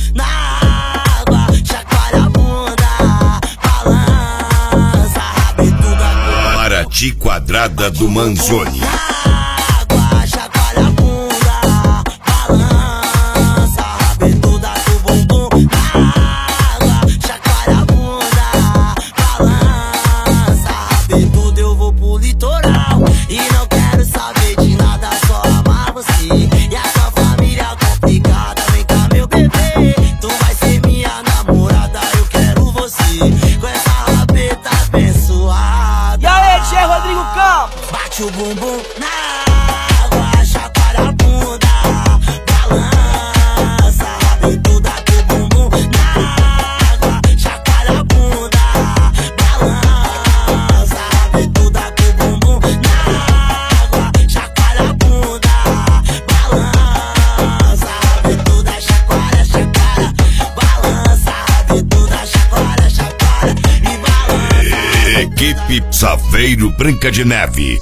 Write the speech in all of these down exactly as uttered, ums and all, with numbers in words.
na água, chacoalha a bunda, balança, rabito da cor. Paraty Quadrada do Manzoni. Bate o bumbum na água, chacoalha a bunda, balança, rabito da do bumbum na água, chacoalha a bunda, balança, rabito da do bumbum na água, chacoalha a bunda, balança, rabito da chacoalha, chacoalha, balança, rabito da chacoalha, chacoalha e balança. Equipe Saveiro Branca de Neve.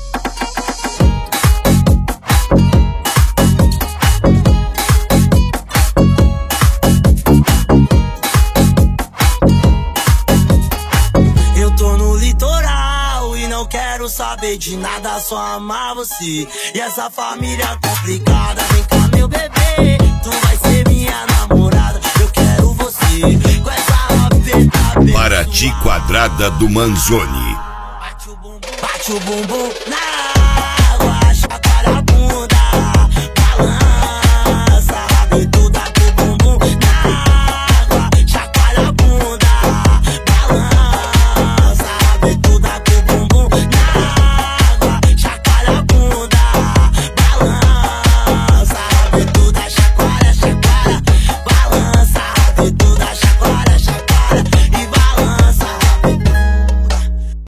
Eu tô no litoral e não quero saber de nada, só amar você. E essa família complicada, vem cá meu bebê, tu vai ser minha namorada, eu quero você com essa rapeta. Paraty Quadrada do Manzoni. Bate o bumbum, bate o bumbum na